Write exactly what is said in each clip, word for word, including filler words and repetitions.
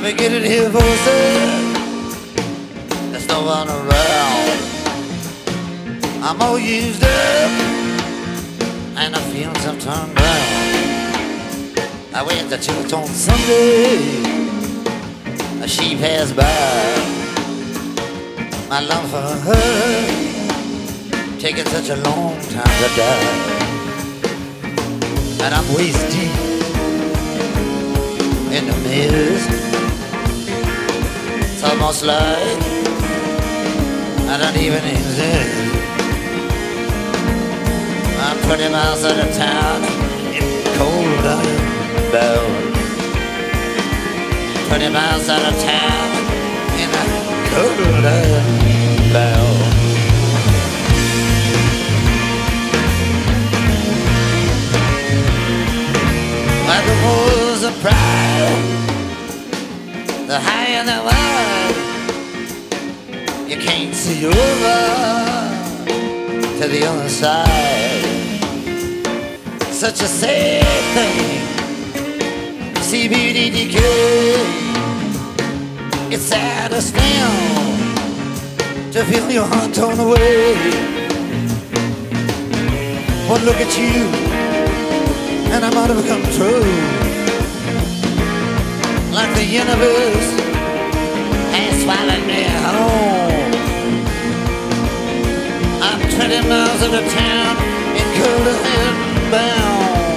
beginning to hear voices. There's no one around. I'm all used up, and the feelings have turned round. I went to church on Sunday. She passed by. My love for her taking such a long time to die, and I'm waist deep in the mist. It's almost like I don't even exist. I'm twenty miles out of town in cold iron bound. Twenty miles out of town in a cold iron bound. Like the walls of pride, the higher the wide, you can't see over to the other side. Such a sad thing, C B D decay. It's sad as still to feel your heart torn away. One look at you and I might have come true. Like the universe has swallowed me home. I'm twenty miles out of town in cold and bound.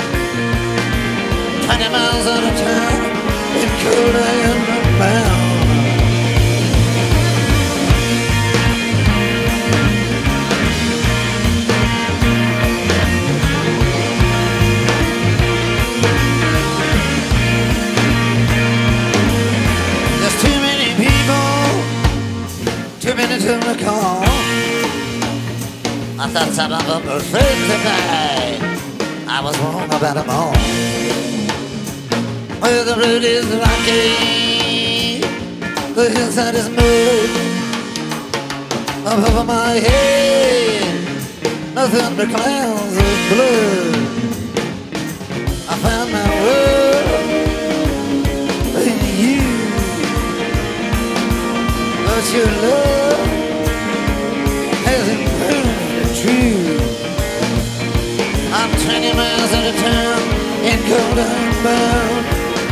Twenty miles out of town in cold and bound. Two minutes in the car, I thought some of them were afraid to die. I was wrong about them all. Well, the road is rocky, the hillside is mud. Up over my head, nothing but clouds of blood. I found my world in you. But your love hasn't proved true. I'm twenty miles out of town in cold and bound.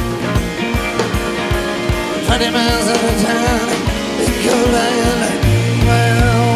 Twenty miles out of town in cold and bound.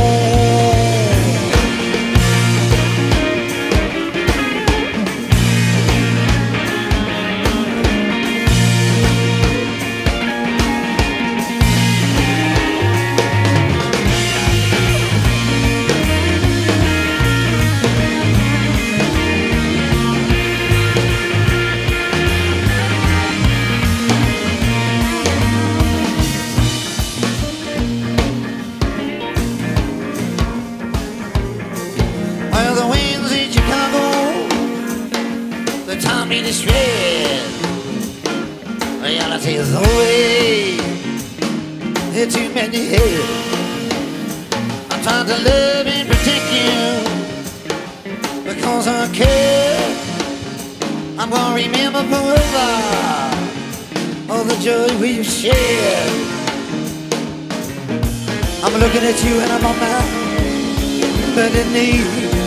Me to shred. Reality is away. There are too many here. I'm trying to love and protect you because I care. I'm gonna remember forever all the joy we've shared. I'm looking at you and I'm on my bended knee.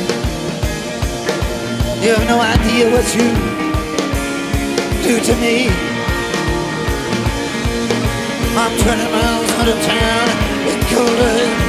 You have no idea what you do to me. I'm twenty miles out of town in cold